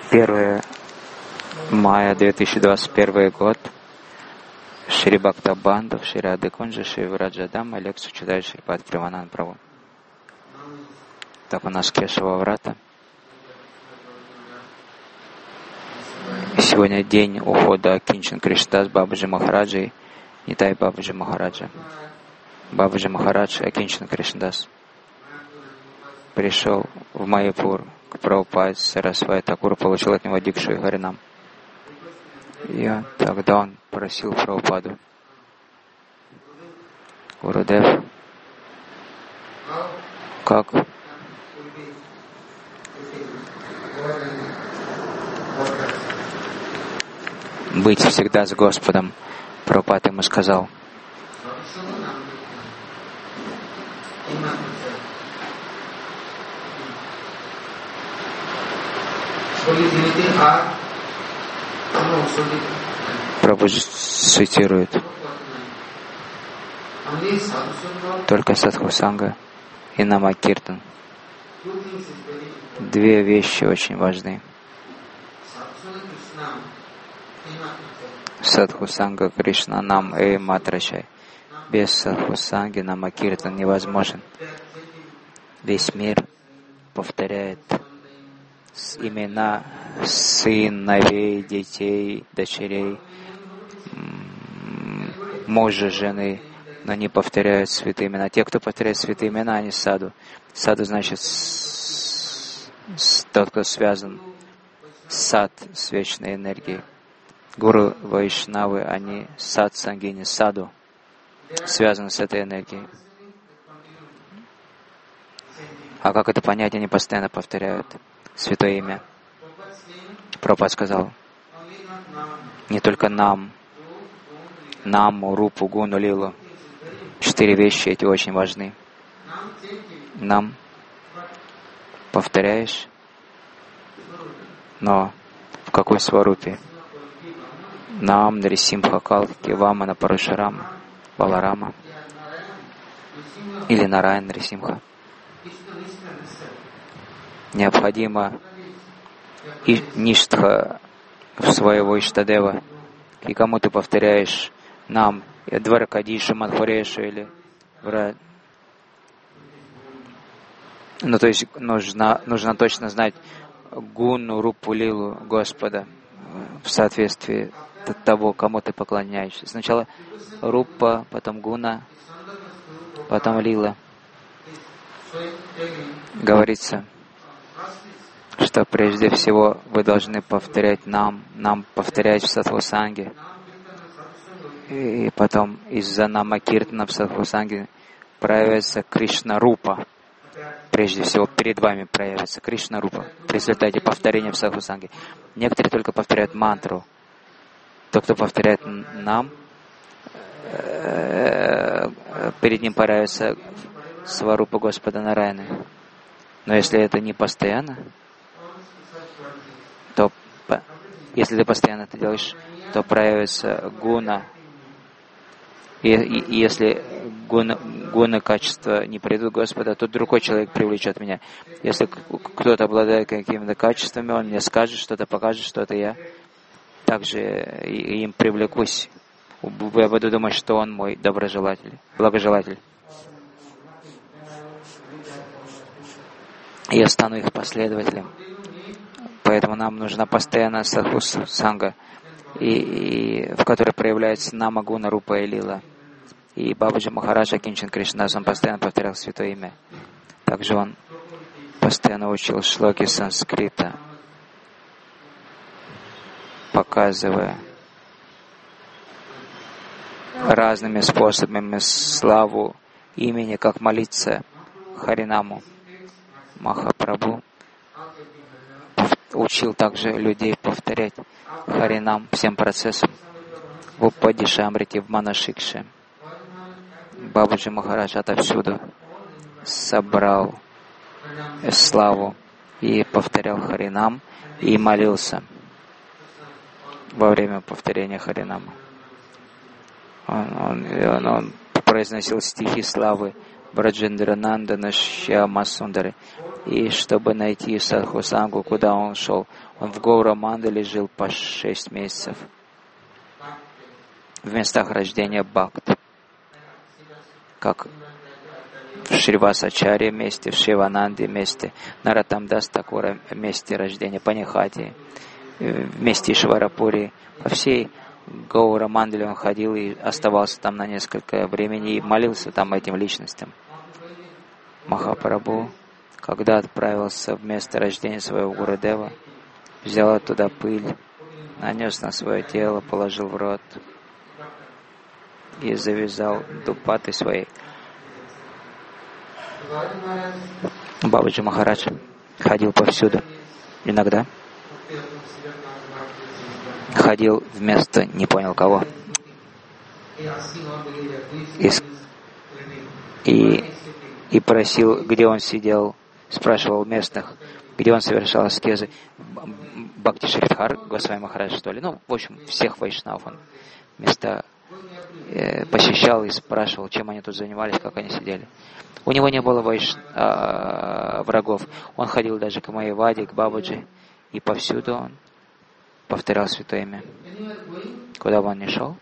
1 мая 2021 год. Шри Бхактабандхав, Шри Рады Кунджа, Шри Враджадама, лекцию читает Шрипад Премананд Прабху. Так у нас Кешава Врата. Сегодня день ухода Кинчан Кришнадас Бабаджи Махараджи, Нитай Бабаджи Махараджа. Бабаджи Махарадж Акинчан Кришнадас пришел в Майяпур к Прабхупаде Сарасвати Такуру, получил от него дикшу и Харинам. И тогда он просил Прабхупаду: Гурудев, как быть всегда с Господом? Прабхупада ему сказал: Прабху цитирует: только садхусанга и намакиртан. Две вещи очень важны. Садхусанга Кришна нам и матрачай. Без садхусанги намакиртан невозможен. Весь мир повторяет имена сыновей, детей, дочерей, мужа, жены, но не повторяют святые имена. Те, кто повторяет святые имена, они саду. Саду значит тот, кто связан сад с вечной энергией. Гуру Вайшнавы, они сад сангини, саду, связаны с этой энергией. А как это понять? Они постоянно повторяют святое имя. Прабхупада сказал: не только нам, наму, рупу, гуну, лилу. 4 вещи эти очень важны. Нам повторяешь, но в какой сварупе? Нам, Нарисимха, Калки, Вамана, Парашурама, Баларама или Нараян, Нарисимха. Необходимо и ништха своего Иштадева. И кому ты повторяешь нам, Дваракадишу, Мадхурешу или Ну, то есть нужно точно знать гуну, рупу, лилу Господа в соответствии того, кому ты поклоняешься. Сначала рупа, потом гуна, потом лила. Говорится, что прежде всего вы должны повторять нам повторять в садхусанге. И потом из-за нама киртана в садхусанге проявится Кришна Рупа. Прежде всего перед вами проявится Кришна Рупа в результате повторения в садхусанге. Некоторые только повторяют мантру. Тот, кто повторяет нам, перед ним проявится Сварупа Господа Нараяны. Но если это не постоянно, то если ты постоянно это делаешь, то проявится гуна. И если гуны качества не придут Господа, то другой человек привлечет меня. Если кто-то обладает какими-то качествами, он мне скажет что-то, покажет что-то, я также им привлекусь. Я буду думать, что он мой доброжелатель, благожелатель. Я стану их последователем. Поэтому нам нужна постоянная садхусанга, в которой проявляется нама, гуна, рупа и лила. И Бабаджи Махарадж Акинчан Кришнадас, он постоянно повторял святое имя. Также он постоянно учил шлоки санскрита, показывая разными способами славу имени, как молиться Харинаму. Махапрабху учил также людей повторять Харинам всем процессом. В Упадишамрите, в Манашикше. Бабаджи Махарадж отовсюду собрал славу и повторял Харинам и молился во время повторения Харинама. Он произносил стихи славы Браджендранандана Шьяма Сундари. И чтобы найти Садхусангу, куда он шел, он в Гаура-мандале жил по 6 месяцев в местах рождения Бхакт, как в Шривасачаре месте, в Шивананде месте, Наратамдас Такура месте рождения, Панихати, в месте Ишварапури. По всей Гаура-мандале он ходил и оставался там на несколько времени и молился там этим личностям. Махапрабху, когда отправился в место рождения своего Гурудева, взял оттуда пыль, нанес на свое тело, положил в рот и завязал дупатой своей. Бабаджи Махарадж ходил повсюду. Иногда ходил вместо не понял кого. И просил, где он сидел, спрашивал местных, где он совершал аскезы. Бхакти Шридхар, Госвами Махарадж, что ли. Ну, в общем, всех вайшнавов он места посещал и спрашивал, чем они тут занимались, как они сидели. У него не было врагов. Он ходил даже к Майяваде, к Бабаджи, и повсюду он повторял святое имя. Куда бы он ни шел,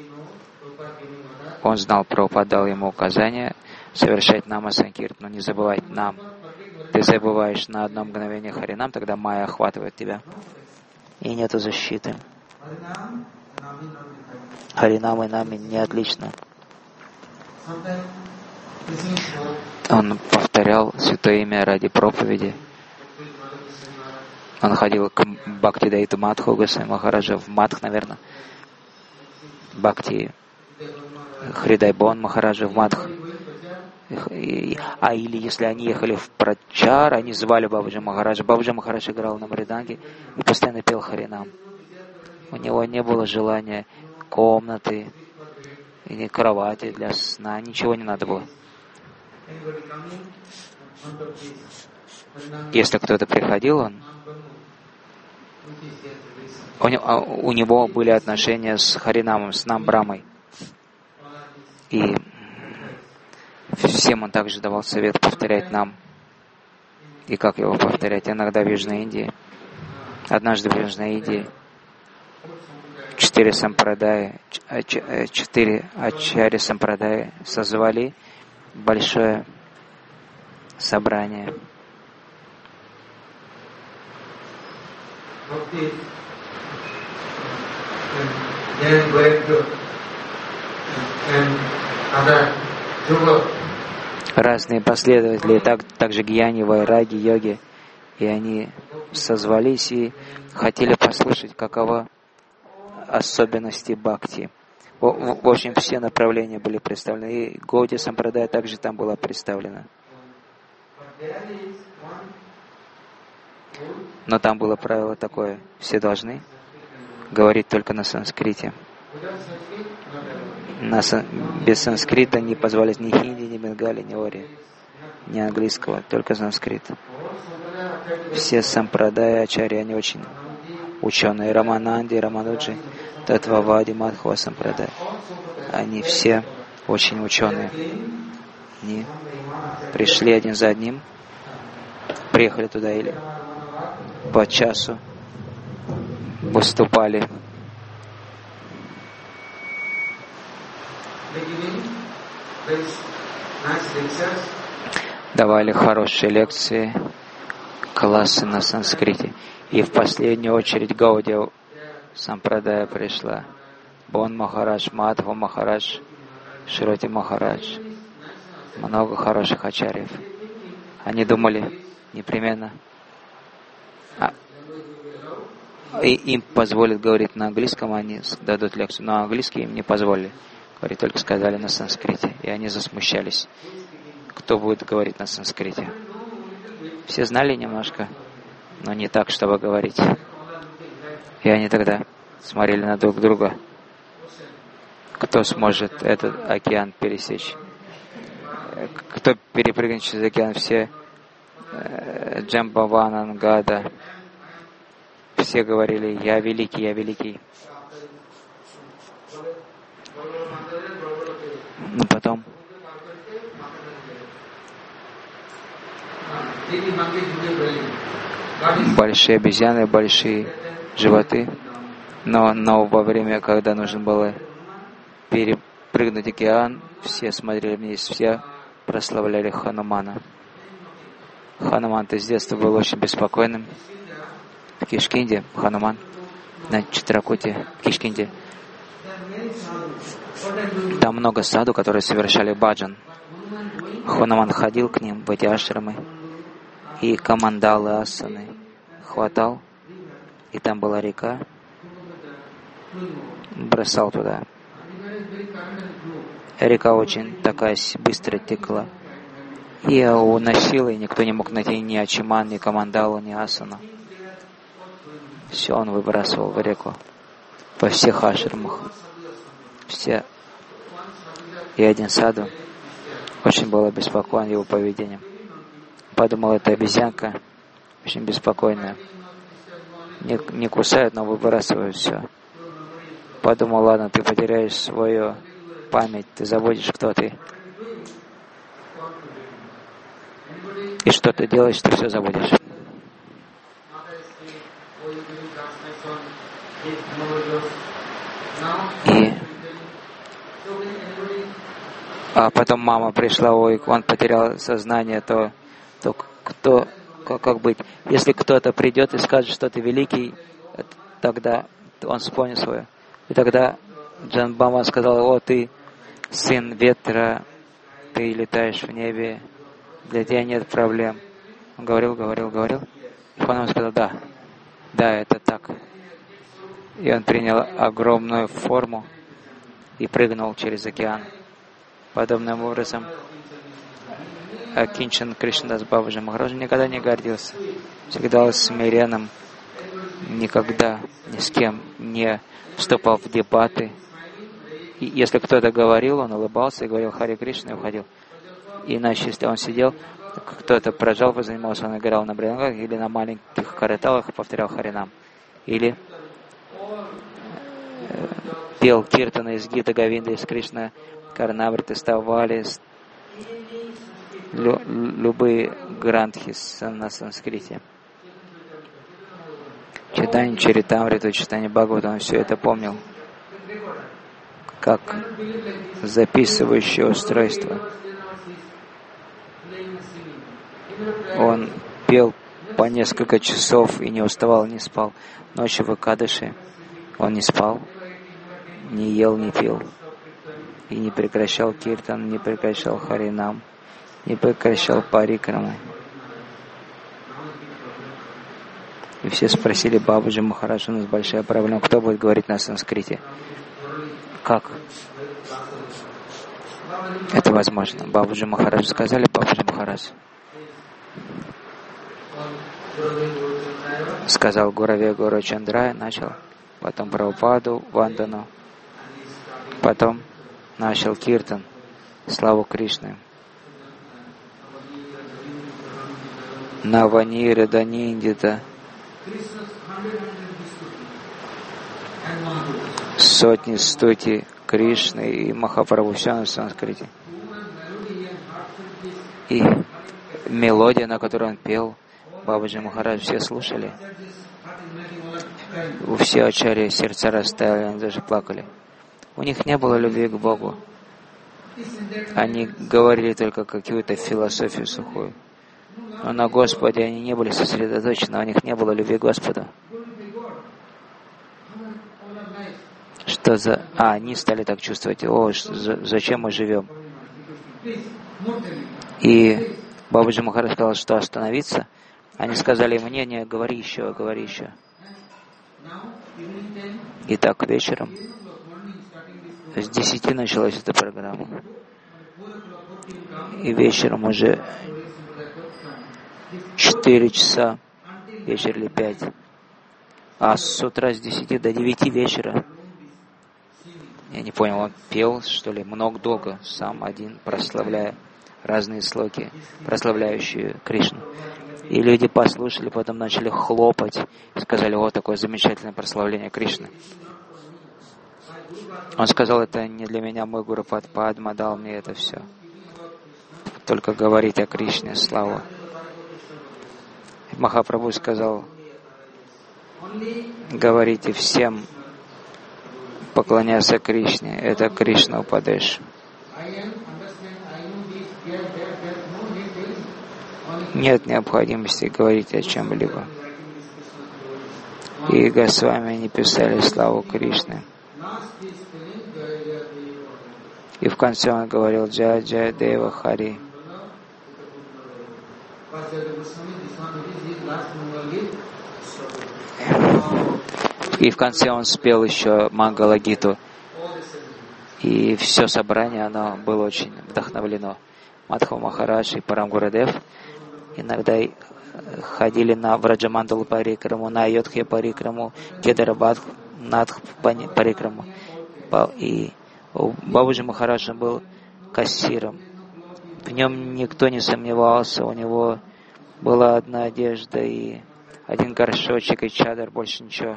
он знал, Прабхупада дал ему указание совершать нама санкиртану, не забывать нам. Ты забываешь на одно мгновение Харинам, тогда майя охватывает тебя, и нету защиты. Харинам и нами не отлично. Он повторял святое имя ради проповеди. Он ходил к Бхактидаиту Мадху Госвами Махараджа в Мадх, наверное. Бхакти Хридайбон Махараджа в Мадх. Или если они ехали в Прачар, они звали Бабаджи Махараджа. Бабаджи Махарадж играл на мриданге и постоянно пел Харинам. У него не было желания комнаты или кровати для сна, ничего не надо было. Если кто-то приходил, у него были отношения с Харинамом, с Намбрамой. И всем он также давал совет повторять нам. И как его повторять? Иногда в Южной Индии. Однажды в Южной Индии 4 ачарья сампрадая созвали большое собрание. Разные последователи, также гьяни, вайраги, йоги, и они созвались и хотели послушать, какова особенности бхакти. В общем, все направления были представлены, и Гауди Сампрадая также там была представлена. Но там было правило такое: все должны говорить только на санскрите. Без санскрита не позволят ни хинди, ни бенгали, ни ори, ни английского, только санскрит. Все сампрадая, ачарьи, они очень ученые. Рамананди, Рамануджи, Татвавади, Мадхва Сампрадай. Они все очень ученые. Они пришли один за одним, приехали туда или по часу выступали. Давали хорошие лекции, классы на санскрите. И в последнюю очередь Гаудия Сампрадая пришла. Бон Махарадж, Мадхва Махарадж, Широти Махарадж. Много хороших ачарьев. Они думали непременно. И им позволят говорить на английском, они дадут лекцию. Но английский им не позволили. Говорить только сказали на санскрите. И они засмущались. Кто будет говорить на санскрите? Все знали немножко, но не так, чтобы говорить. И они тогда смотрели на друг друга. Кто сможет этот океан пересечь? Кто перепрыгнет через океан? Все Джамбавана, Гада. Все говорили: «Я великий, я великий». Но потом большие обезьяны, большие животы. Но во время, когда нужно было перепрыгнуть океан, все смотрели вниз, все прославляли Ханумана. Хануман-то с детства был очень беспокойным. В Кишкинде Хануман, на Читракуте, в Кишкинде. Там много саду, которые совершали баджан. Хануман ходил к ним в эти ашрамы и камандалы, асаны хватал, и там была река, бросал туда. Река очень такая быстро текла. И уносила, и никто не мог найти ни ачиман, ни камандалу, ни асану. Все он выбрасывал в реку. Во всех ашрамах. Все. И один саду очень был обеспокоен его поведением. Подумал, это обезьянка очень беспокойная. Не кусают, но выбрасывают все. Подумал, ладно, ты потеряешь свою память, ты забудешь, кто ты. И что ты делаешь, ты все забудешь. А потом мама пришла, ой, он потерял сознание, то кто, как быть? Если кто-то придет и скажет, что ты великий, тогда он вспомнит свое. И тогда Джанбама сказал, о, ты сын ветра, ты летаешь в небе, для тебя нет проблем. Он говорил. И потом сказал, да, это так. И он принял огромную форму и прыгнул через океан. Подобным образом Акинчан Кришнадас Бабаджи Махарадж никогда не гордился. Всегда был смиренным, никогда ни с кем не вступал в дебаты. И если кто-то говорил, он улыбался и говорил Харе Кришна и уходил. Иначе, если он сидел, кто-то прожал, позанимался, он играл на бриллиантах или на маленьких караталах, повторял Харинам. Или пел киртаны из Гита Говинда, из Кришна Карнавриты, Ставали, любые грантхи на санскрите. Читание Чаритамриту, читание Бхагавата, он все это помнил, как записывающее устройство. Он пел по несколько часов и не уставал, не спал. Ночью в Экадаши он не спал, не ел, не пил. И не прекращал киртан, не прекращал харинам, не прекращал парикраму. И все спросили Бабаджи Махарадж, у нас большая проблема, кто будет говорить на санскрите? Как это возможно? Бабаджи Махарадж сказали, Бабаджи Махарадж сказал Гураве Гуру Чандрая, начал, потом Прабхупаду, Вандану, потом начал киртан, славу Кришны. Наванира Даниндита, сотни стути Кришны и Махапрабху, все на санскрите. И мелодия, на которой он пел, Бабаджи Махарадж, все слушали. У всех ачарьи сердца растаяли, они даже плакали. У них не было любви к Богу. Они говорили только какую-то философию сухую. Но на Господе они не были сосредоточены, у них не было любви к Господу. Что за... они стали так чувствовать, зачем мы живем? И Бабаджи Махарадж сказал, что остановиться. Они сказали ему, не, говори еще. И так вечером с 10 началась эта программа. И вечером уже 4 часа, вечер или 5. А с утра с 10 до 9 вечера, я не понял, он пел, что ли, долго, сам один, прославляя разные слоги, прославляющие Кришну. И люди послушали, потом начали хлопать, и сказали, такое замечательное прославление Кришны. Он сказал, это не для меня, мой Гуру Падма дал мне это все. Только говорить о Кришне, слава. Махапрабху сказал: говорите всем поклоняться Кришне. Это Кришна Упадеш. Нет необходимости говорить о чем-либо. И Госвами не писали славу Кришны. И в конце он говорил: Джая Джая Дева Хари. И в конце он спел еще Мангала Гиту. И все собрание, оно было очень вдохновлено. Мадхава Махарадж и Парам Гурудев иногда ходили на Враджамандалу Парикраму, на Айодхья Парикраму, Кедарабадх Надх Парикраму. И Бабуджи Махараджа был кассиром. В нем никто не сомневался, у него была одна одежда и один горшочек и чадр, больше ничего.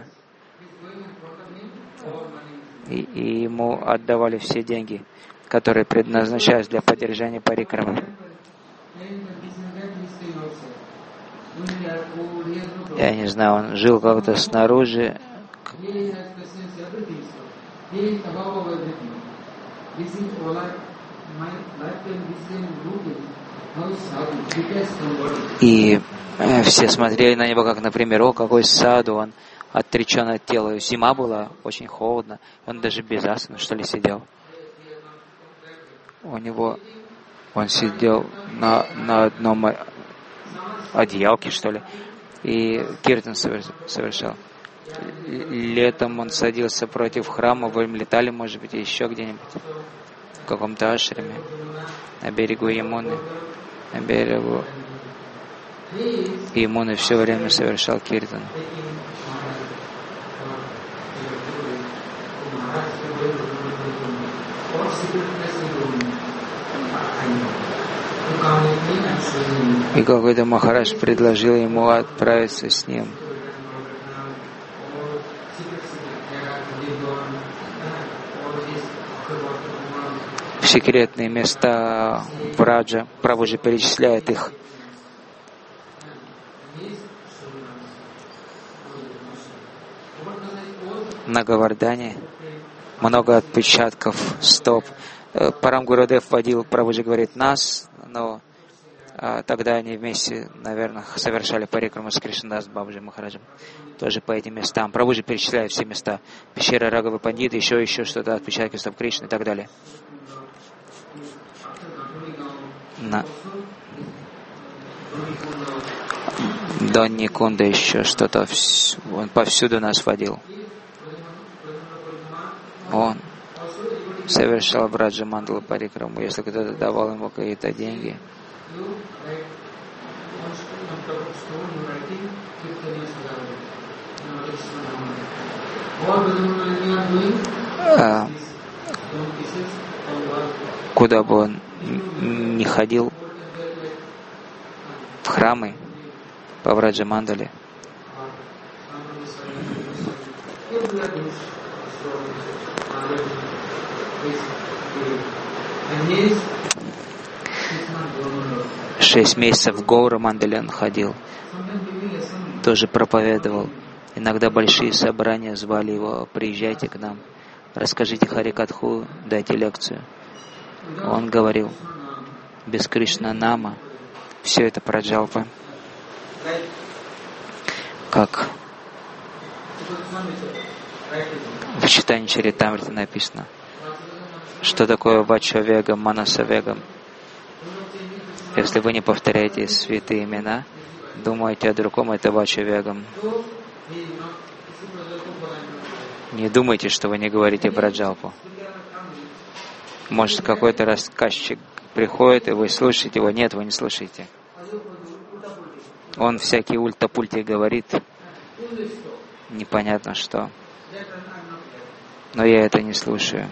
И ему отдавали все деньги, которые предназначались для поддержания парикрамы. Я не знаю, он жил как-то снаружи. И все смотрели на него как, например, о, какой саду, он отречен от тела. Зима была, очень холодно, он даже без асаны, что ли, сидел. Он сидел на одном одеялке, что ли, и киртан совершал. Летом он садился против храма, вы летали, может быть, еще где-нибудь, в каком-то ашраме, на берегу Ямуны, на берегу Ямуны все время совершал киртан. И какой-то Махарадж предложил ему отправиться с ним. В секретные места Враджа. Прабхуджи перечисляет их. На Говардане много отпечатков стоп. Парам Гурудев водил, Прабхуджи говорит, нас, но тогда они вместе, наверное, совершали парикраму с Кришнадас Бабаджи Махараджем. Тоже по этим местам. Прабхуджи перечисляет все места. Пещера Рагавы Пандита, еще что-то, отпечатки стоп Кришны и так далее. До Никунда еще что-то. Он повсюду нас водил. Он совершал Браджа Мандала Парикраму, если кто-то давал ему какие-то деньги. Куда бы он ни ходил, в храмы по Браджа Мандале, шесть месяцев в Гаура Мандале он ходил, тоже проповедовал. Иногда большие собрания звали его: приезжайте к нам, расскажите Харикатху, дайте лекцию. Он говорил: без Кришна Нама все это праджалпа. Как в читании Чаритамриты написано, что такое Вачавегам, Манасавегам. Если вы не повторяете святые имена, думаете о другом, это Вачавегам. Не думайте, что вы не говорите Браджалпу. Может, какой-то рассказчик приходит, и вы слушаете его. Нет, вы не слушаете. Он всякие ульта-пульти говорит. Непонятно что. Но я это не слушаю.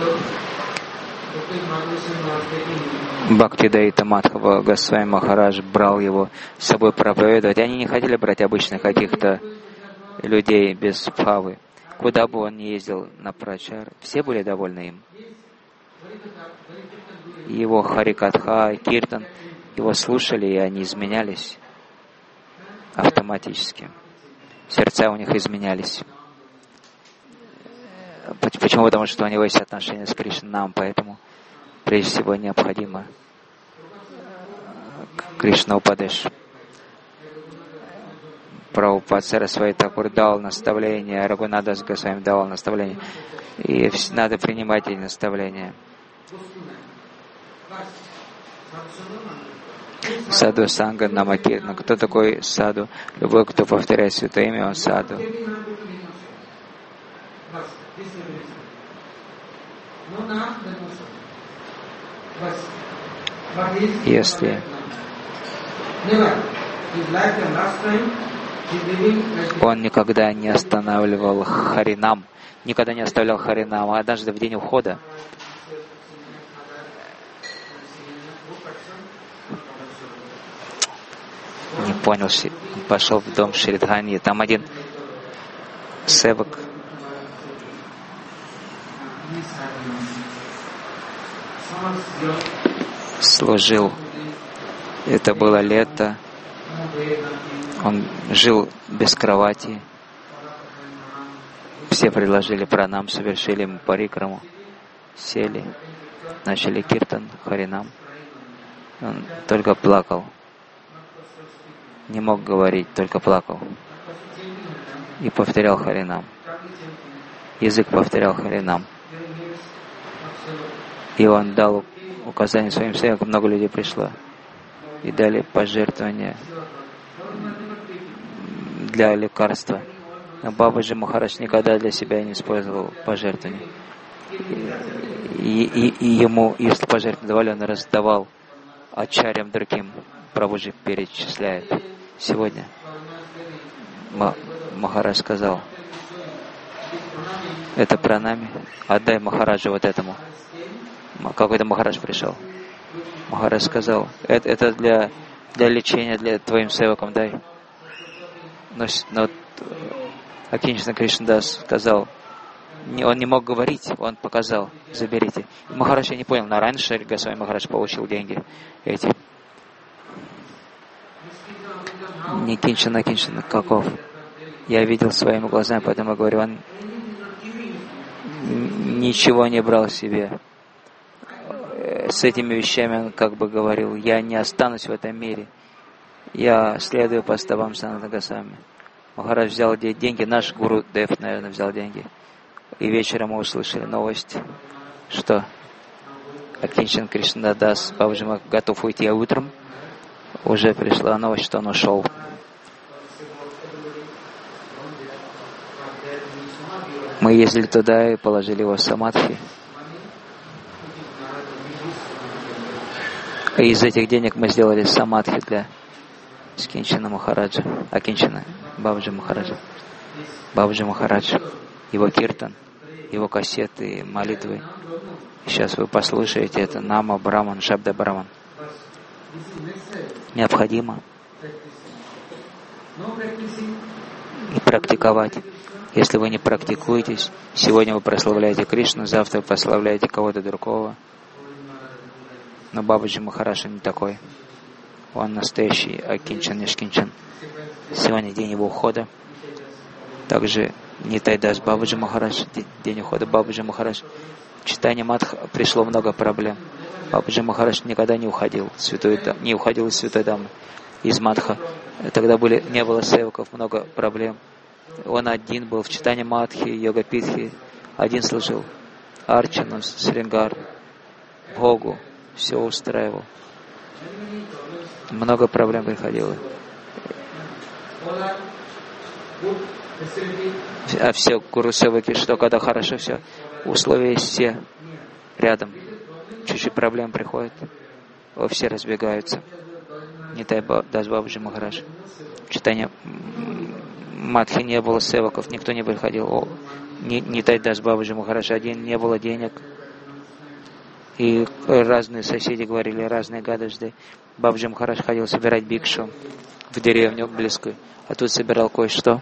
Бхактидайта Мадхава Госвами Махарадж брал его с собой проповедовать. Они не хотели брать обычных каких-то людей без бхавы. Куда бы он ни ездил на прачар, все были довольны им. Его харикатха, киртан, его слушали, и они изменялись автоматически. Сердца у них изменялись. Почему? Потому что у него есть отношения с Кришной. Нам поэтому прежде всего необходимо Кришна Упадеш. Прабхупад Сарасвати Такур дал наставление, Рагунадас Госвами давал наставление. И надо принимать эти наставления. Саду Санга Намакиртана. Кто такой саду? Любой, кто повторяет святое имя, он саду. Если он никогда не останавливал Харинам, никогда не оставлял Харинам, а однажды в день ухода не понял, пошел в дом Шридхани, там один севак служил. Это было лето. Он жил без кровати. Все предложили пранам, совершили ему парикраму, сели, начали киртан, харинам. Он только плакал. Не мог говорить, только плакал. И повторял харинам. Язык повторял харинам. И он дал указание своим севакам, много людей пришло. И дали пожертвования для лекарства. Но Бабаджи Махарадж никогда для себя не использовал пожертвования. И ему, если пожертвования давали, он раздавал ачарьям другим. Прабхуджи перечисляет. Сегодня Махарадж сказал, это пранами, отдай Махараджу вот этому. Какой-то Махарадж пришел. Махарадж сказал, это для лечения, для твоим севакам дай. Но Акинчана Кришнадас сказал, он не мог говорить, он показал, заберите. Махарадж я не понял, но раньше Госвами Махарадж получил деньги эти. Не Кинчана, каков? Я видел своими глазами, поэтому я говорю, он ничего не брал себе. С этими вещами он как бы говорил, я не останусь в этом мире. Я следую по стопам Санатана Госвами. Махарадж взял деньги, наш Гуру Дев, наверное, взял деньги. И вечером мы услышали новость, что Акинчан Кришнадас Бабаджи готов уйти, а утром уже пришла новость, что он ушел. Мы ездили туда и положили его в самадхи. И из этих денег мы сделали самадхи для Скинчана Махараджа, Акинчана Бабаджи Махараджа. Бабаджи Махарадж, его киртан, его кассеты, молитвы. Сейчас вы послушаете это Нама Браман, Шабда Браман. Необходимо и практиковать. Если вы не практикуетесь, сегодня вы прославляете Кришну, завтра вы прославляете кого-то другого. Но Бабаджи Махарадж не такой. Он настоящий Акинчан Нишкинчан. Сегодня день его ухода. Также Нитай Дас Бабаджи Махарадж, день ухода Бабаджи Махарадж. В читании Мадха пришло много проблем. Бабаджи Махарадж никогда не уходил из Святой Дамы, из Мадха. Тогда не было севаков, много проблем. Он один был в читании Мадхи, Йога-питхи, один служил. Арчану, Срингар, Богу, все устраивал. Много проблем приходило. А все гуру севаки, что когда хорошо все, условия есть все рядом. Чуть-чуть проблем приходит, все разбегаются. Нитай Дас Бабаджи Махарадж. Читание Мадхи не было севаков, никто не приходил. Нитай Дас Бабаджи Махарадж один, не было денег, И разные соседи говорили разные гадости. Бабаджи Махарадж ходил собирать бикшу в деревню близкую, а тут собирал кое-что.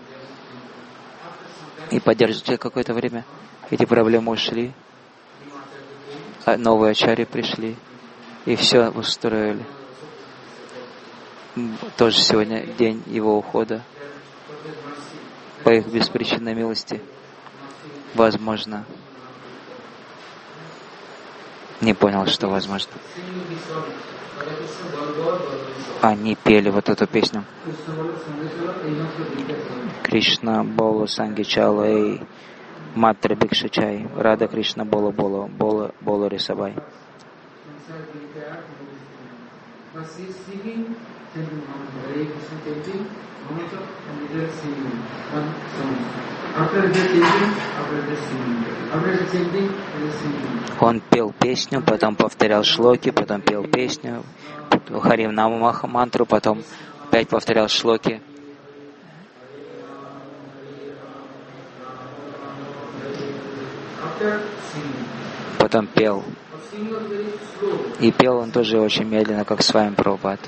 И поддерживали какое-то время. Эти проблемы ушли, а новые ачарьи пришли, и все устроили. Тоже сегодня день его ухода. По их беспричинной милости, возможно, не понял, что возможно. Они пели вот эту песню. Кришна Боло Сангичалай Матра Бикшачай Рада Кришна Боло Боло Боло Боло Рисабай. Он пел песню, потом повторял шлоки, потом пел песню, Харим Нама мантру, потом опять повторял шлоки. Потом пел. И пел он тоже очень медленно, как с вами Прабхупад.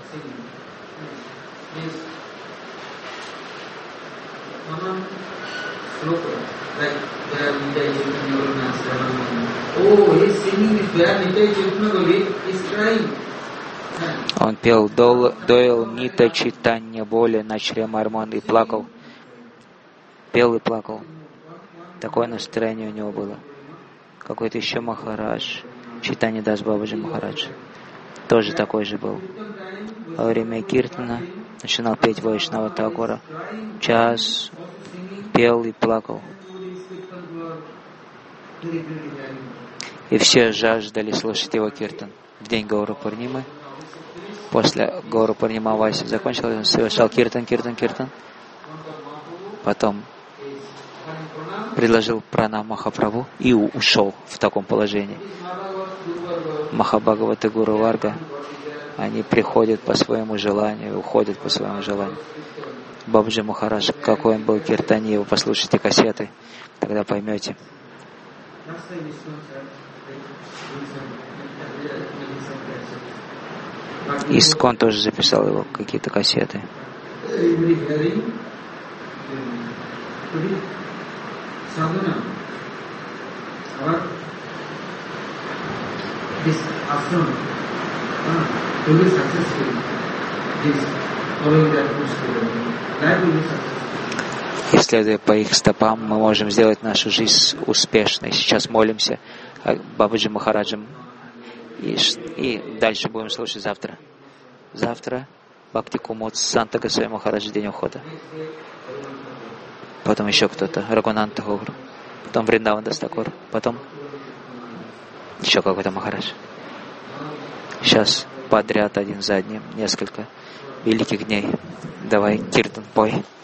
Он пел Дойл Нита Читанья Боли Начре Марман и плакал. Пел и плакал. Такое настроение у него было. Какой-то еще Махарадж, Читанья Дас Бабаджи Махарадж, тоже такой же был. Во время киртана начинал петь Вайшнава Такура. Час пел и плакал. И все жаждали слушать его киртан. В день Гауру Пурнимы, после Гауру Пурнима Васи закончил, он совершал киртан. Потом предложил пранам Махапрабху и ушел в таком положении. Махабхагават и Гуру Варга, они приходят по своему желанию, уходят по своему желанию. Бабаджи Махарадж, какой он был киртани, вы послушайте кассеты, тогда поймете. Искон тоже записал его, какие-то кассеты. И следуя по их стопам, мы можем сделать нашу жизнь успешной. Сейчас молимся Бабаджи Махараджам. И дальше будем слушать завтра. Завтра Бхакти Кумуд Санта Госвами Махараджа, день ухода. Потом еще кто-то, Рагунан Тхакур. Потом Вриндаван Дас Такур. Потом еще какой-то Махарадж. Сейчас подряд один за одним несколько великих дней. Давай, киртан, пой.